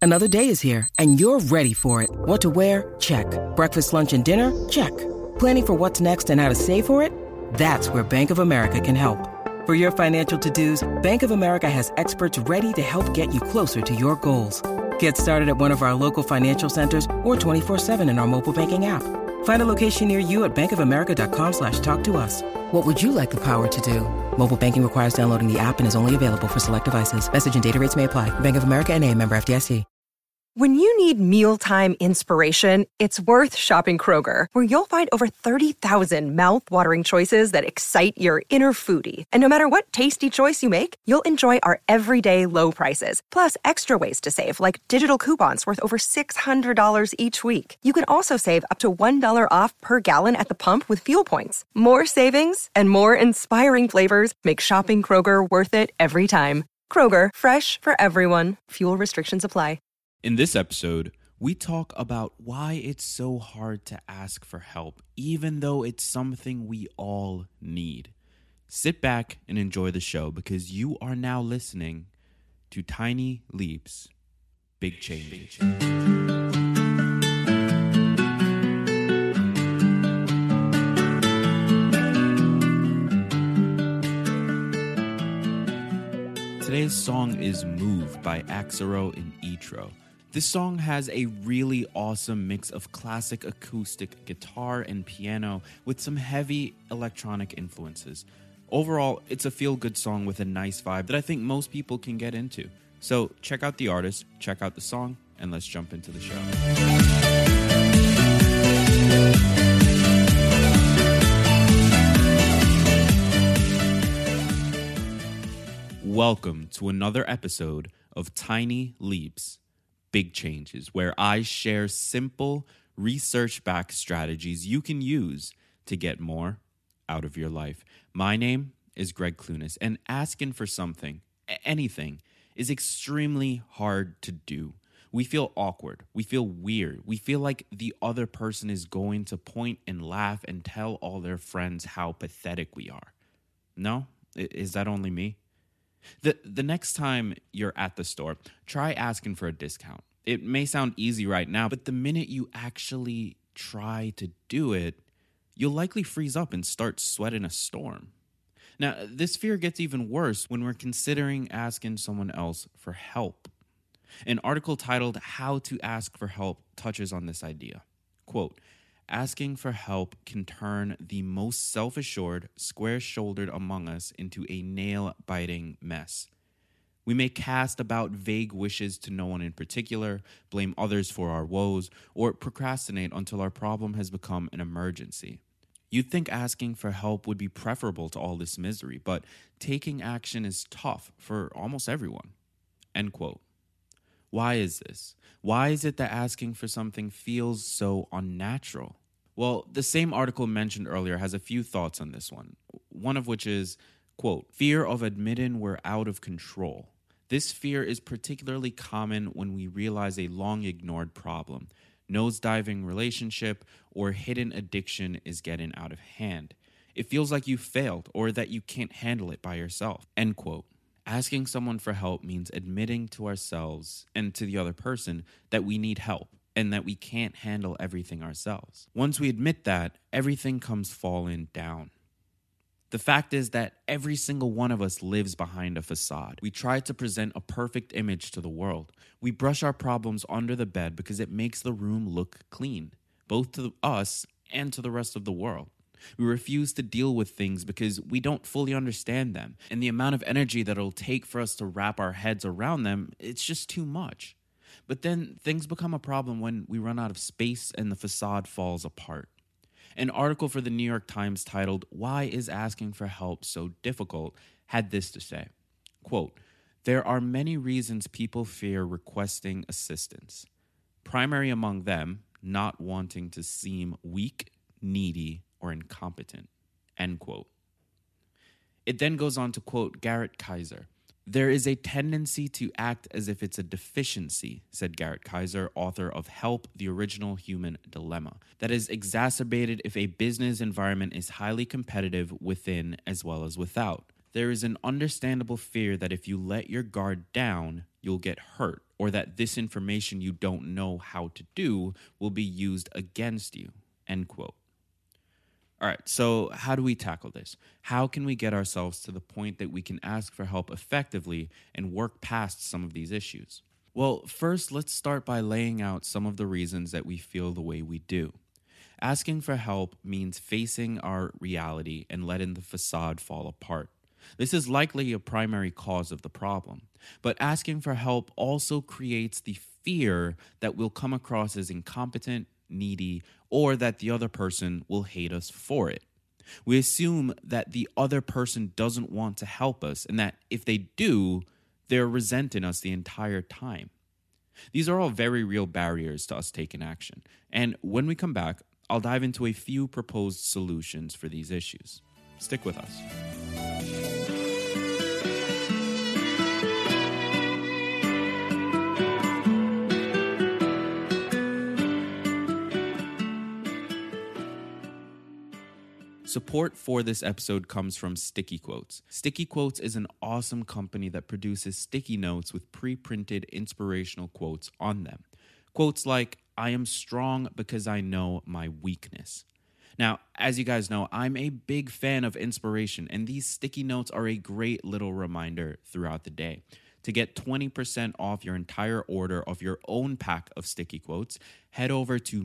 Another day is here, and you're ready for it. What to wear? Check. Breakfast, lunch, and dinner? Check. Planning for what's next and how to save for it? That's where Bank of America can help. For your financial to-dos, Bank of America has experts ready to help get you closer to your goals. Get started at one of our local financial centers or 24/7 in our mobile banking app. Find a location near you at bankofamerica.com/talktous. What would you like the power to do? Mobile banking requires downloading the app and is only available for select devices. Message and data rates may apply. Bank of America N.A., member FDIC. When you need mealtime inspiration, it's worth shopping Kroger, where you'll find over 30,000 mouth-watering choices that excite your inner foodie. And no matter what tasty choice you make, you'll enjoy our everyday low prices, plus extra ways to save, like digital coupons worth over $600 each week. You can also save up to $1 off per gallon at the pump with fuel points. More savings and more inspiring flavors make shopping Kroger worth it every time. Kroger, fresh for everyone. Fuel restrictions apply. In this episode, we talk about why it's so hard to ask for help, even though it's something we all need. Sit back and enjoy the show because you are now listening to Tiny Leaps, Big Changes. Today's song is Move by Axero and Etro. This song has a really awesome mix of classic acoustic guitar and piano with some heavy electronic influences. Overall, it's a feel-good song with a nice vibe that I think most people can get into. So check out the artist, check out the song, and let's jump into the show. Welcome to another episode of Tiny Leaps, Big Changes, where I share simple, research-backed strategies you can use to get more out of your life. My name is Greg Clunas, and asking for something, anything, is extremely hard to do. We feel awkward. We feel weird. We feel like the other person is going to point and laugh and tell all their friends how pathetic we are. No? Is that only me? The next time you're at the store, try asking for a discount. It may sound easy right now, but the minute you actually try to do it, you'll likely freeze up and start sweating a storm. Now, this fear gets even worse when we're considering asking someone else for help. An article titled How to Ask for Help touches on this idea. Quote, asking for help can turn the most self-assured, square-shouldered among us into a nail-biting mess. We may cast about vague wishes to no one in particular, blame others for our woes, or procrastinate until our problem has become an emergency. You'd think asking for help would be preferable to all this misery, but taking action is tough for almost everyone. End quote. Why is this? Why is it that asking for something feels so unnatural? Well, the same article mentioned earlier has a few thoughts on this one. One of which is, quote, fear of admitting we're out of control. This fear is particularly common when we realize a long-ignored problem, nosediving relationship, or hidden addiction is getting out of hand. It feels like you failed or that you can't handle it by yourself, end quote. Asking someone for help means admitting to ourselves and to the other person that we need help and that we can't handle everything ourselves. Once we admit that, everything comes falling down. The fact is that every single one of us lives behind a facade. We try to present a perfect image to the world. We brush our problems under the bed because it makes the room look clean, both to us and to the rest of the world. We refuse to deal with things because we don't fully understand them, and the amount of energy that it'll take for us to wrap our heads around them, it's just too much. But then things become a problem when we run out of space and the facade falls apart. An article for the New York Times titled, Why is Asking for Help So Difficult? Had this to say, quote, there are many reasons people fear requesting assistance. Primary among them, not wanting to seem weak, needy, or incompetent, end quote. It then goes on to quote Garrett Kaiser. There is a tendency to act as if it's a deficiency, said Garrett Kaiser, author of Help, the Original Human Dilemma, that is exacerbated if a business environment is highly competitive within as well as without. There is an understandable fear that if you let your guard down, you'll get hurt or that this information you don't know how to do will be used against you, end quote. All right, so how do we tackle this? How can we get ourselves to the point that we can ask for help effectively and work past some of these issues? Well, first, let's start by laying out some of the reasons that we feel the way we do. Asking for help means facing our reality and letting the facade fall apart. This is likely a primary cause of the problem, but asking for help also creates the fear that we'll come across as incompetent, needy, or that the other person will hate us for it. We assume that the other person doesn't want to help us and that if they do, they're resenting us the entire time. These are all very real barriers to us taking action. And when we come back, I'll dive into a few proposed solutions for these issues. Stick with us. Support for this episode comes from Sticky Quotes. Sticky Quotes is an awesome company that produces sticky notes with pre-printed inspirational quotes on them. Quotes like, "I am strong because I know my weakness." Now, as you guys know, I'm a big fan of inspiration, and these sticky notes are a great little reminder throughout the day. To get 20% off your entire order of your own pack of sticky quotes, head over to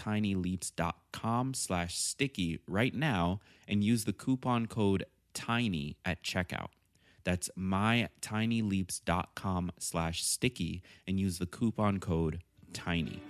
mytinyleaps.com/sticky right now and use the coupon code TINY at checkout. That's mytinyleaps.com/sticky and use the coupon code TINY.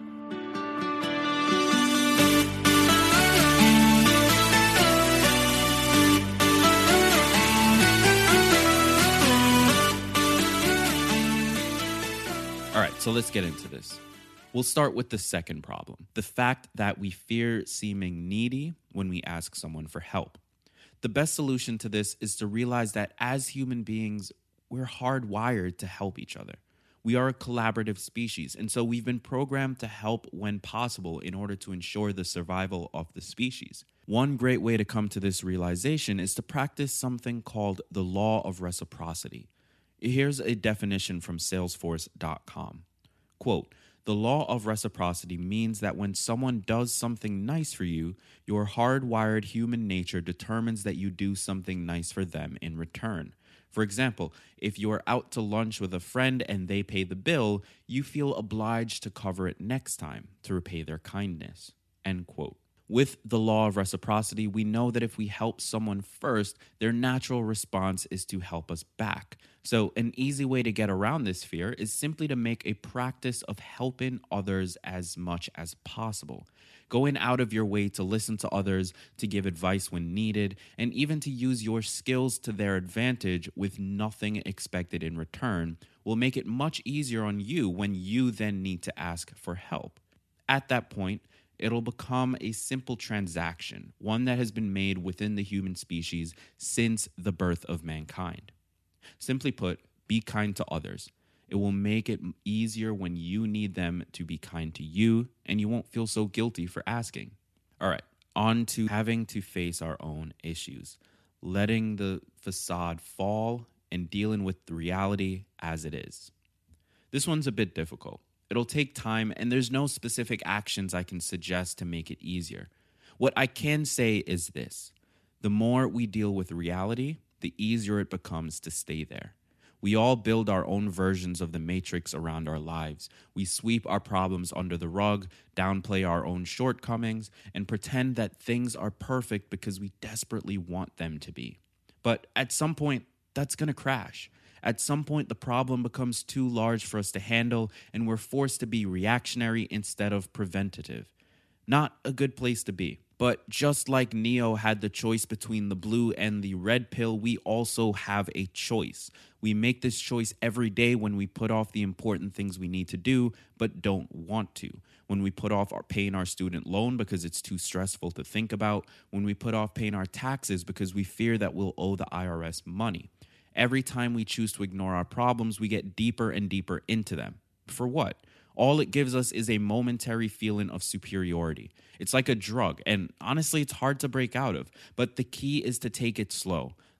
All right, so let's get into this. We'll start with the second problem, the fact that we fear seeming needy when we ask someone for help. The best solution to this is to realize that as human beings, we're hardwired to help each other. We are a collaborative species, and so we've been programmed to help when possible in order to ensure the survival of the species. One great way to come to this realization is to practice something called the law of reciprocity. Here's a definition from Salesforce.com. Quote, "The law of reciprocity means that when someone does something nice for you, your hardwired human nature determines that you do something nice for them in return. For example, if you're out to lunch with a friend and they pay the bill, you feel obliged to cover it next time to repay their kindness." End quote. With the law of reciprocity, we know that if we help someone first, their natural response is to help us back. So an easy way to get around this fear is simply to make a practice of helping others as much as possible. Going out of your way to listen to others, to give advice when needed, and even to use your skills to their advantage with nothing expected in return will make it much easier on you when you then need to ask for help. At that point, it'll become a simple transaction, one that has been made within the human species since the birth of mankind. Simply put, be kind to others. It will make it easier when you need them to be kind to you, and you won't feel so guilty for asking. All right, on to having to face our own issues, letting the facade fall and dealing with the reality as it is. This one's a bit difficult. It'll take time, and there's no specific actions I can suggest to make it easier. What I can say is this: the more we deal with reality, the easier it becomes to stay there. We all build our own versions of the matrix around our lives. We sweep our problems under the rug, downplay our own shortcomings, and pretend that things are perfect because we desperately want them to be. But at some point, that's going to crash. At some point, the problem becomes too large for us to handle, and we're forced to be reactionary instead of preventative. Not a good place to be. But just like Neo had the choice between the blue and the red pill, we also have a choice. We make this choice every day when we put off the important things we need to do, but don't want to. When we put off paying our student loan because it's too stressful to think about. When we put off paying our taxes because we fear that we'll owe the IRS money. Every time we choose to ignore our problems, we get deeper and deeper into them. For what? All it gives us is a momentary feeling of superiority. It's like a drug, and honestly, it's hard to break out of. But the key is to take it slow.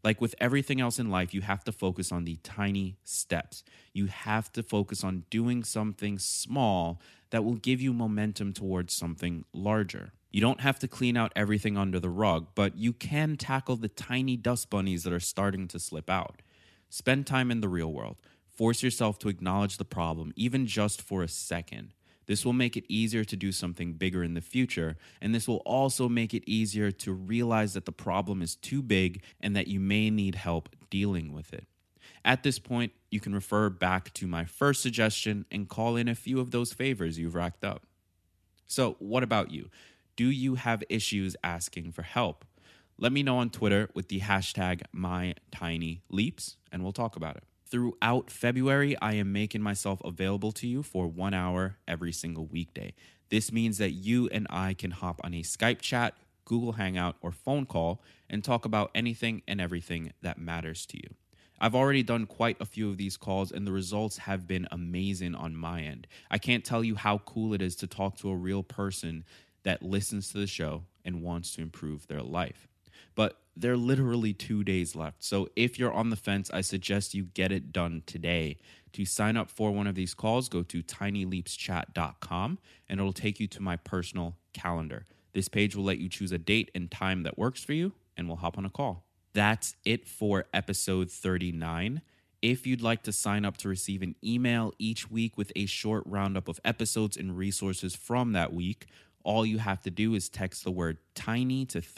Like with everything else in life, you have to focus on the tiny steps. You have to focus on doing something small that will give you momentum towards something larger. You don't have to clean out everything under the rug, but you can tackle the tiny dust bunnies that are starting to slip out. Spend time in the real world. Force yourself to acknowledge the problem, even just for a second. This will make it easier to do something bigger in the future, and this will also make it easier to realize that the problem is too big and that you may need help dealing with it. At this point, you can refer back to my first suggestion and call in a few of those favors you've racked up. So, what about you? Do you have issues asking for help? Let me know on Twitter with the hashtag MyTinyLeaps, and we'll talk about it. Throughout February, I am making myself available to you for 1 hour every single weekday. This means that you and I can hop on a Skype chat, Google Hangout, or phone call and talk about anything and everything that matters to you. I've already done quite a few of these calls, and the results have been amazing on my end. I can't tell you how cool it is to talk to a real person that listens to the show and wants to improve their life. But there are literally 2 days left. So if you're on the fence, I suggest you get it done today. To sign up for one of these calls, go to tinyleapschat.com and it'll take you to my personal calendar. This page will let you choose a date and time that works for you, and we'll hop on a call. That's it for episode 39. If you'd like to sign up to receive an email each week with a short roundup of episodes and resources from that week, all you have to do is text the word TINY to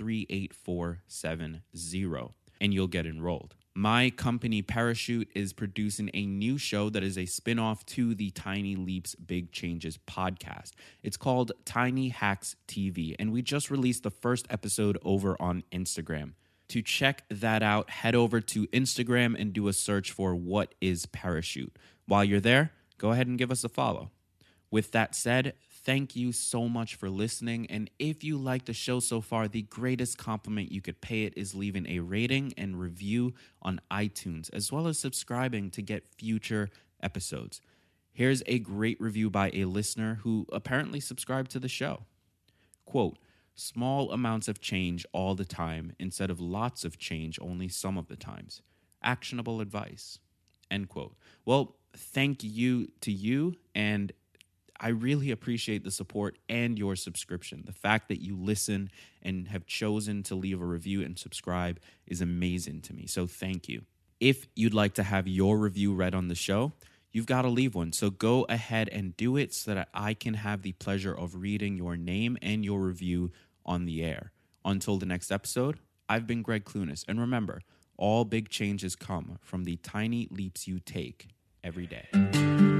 38470, and you'll get enrolled. My company, Parachute, is producing a new show that is a spinoff to the Tiny Leaps Big Changes podcast. It's called Tiny Hacks TV, and we just released the first episode over on Instagram. To check that out, head over to Instagram and do a search for What is Parachute. While you're there, go ahead and give us a follow. With that said, thank you so much for listening, and if you like the show so far, the greatest compliment you could pay it is leaving a rating and review on iTunes, as well as subscribing to get future episodes. Here's a great review by a listener who apparently subscribed to the show. Quote, "Small amounts of change all the time instead of lots of change only some of the times. Actionable advice." End quote. Well, thank you to you, and I really appreciate the support and your subscription. The fact that you listen and have chosen to leave a review and subscribe is amazing to me. So thank you. If you'd like to have your review read on the show, you've got to leave one. So go ahead and do it so that I can have the pleasure of reading your name and your review on the air. Until the next episode, I've been Greg Clunas. And remember, all big changes come from the tiny leaps you take every day.